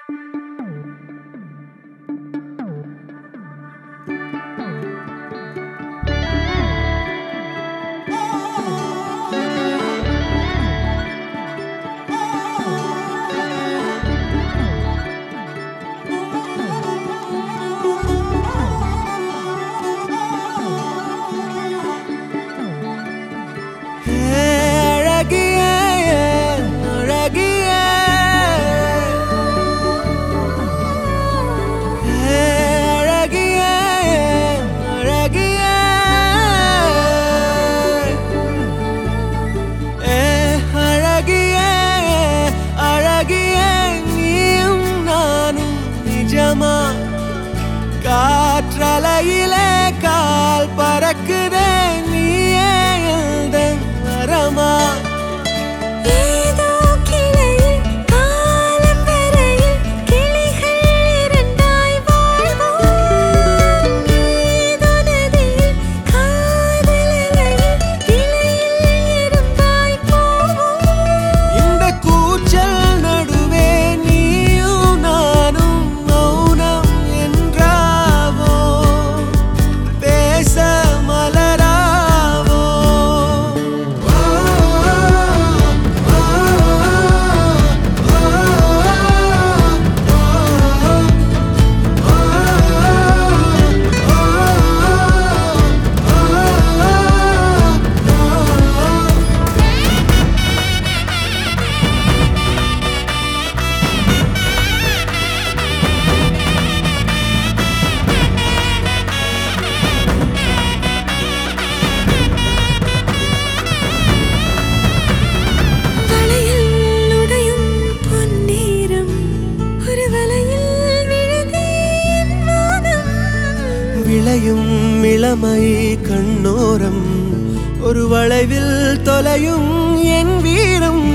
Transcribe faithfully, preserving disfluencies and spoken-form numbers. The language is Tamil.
காற்றலையிலே கால் பறக்குதே நீயே எழுதன் வரமா ஏதோ கிளையில் காலம் வரையில் கிளிகள் இரண்டாய் வாழ்வோம் ஏதோ நதியில் காதல் அலையில் இலையில் இரும்பாய் போவோம் இந்த கூச்சல் நடுவே நீயும் நானும் மௌனம் என்றாவோ பேச மலராவோ வளையல் உடையும் பொன்னேரம் ஒரு வலையில் விழுதே என் மனம் விளையும் இளமை கண்ணோரம் ஒரு வளைவில் தொலையும் என் வீரம்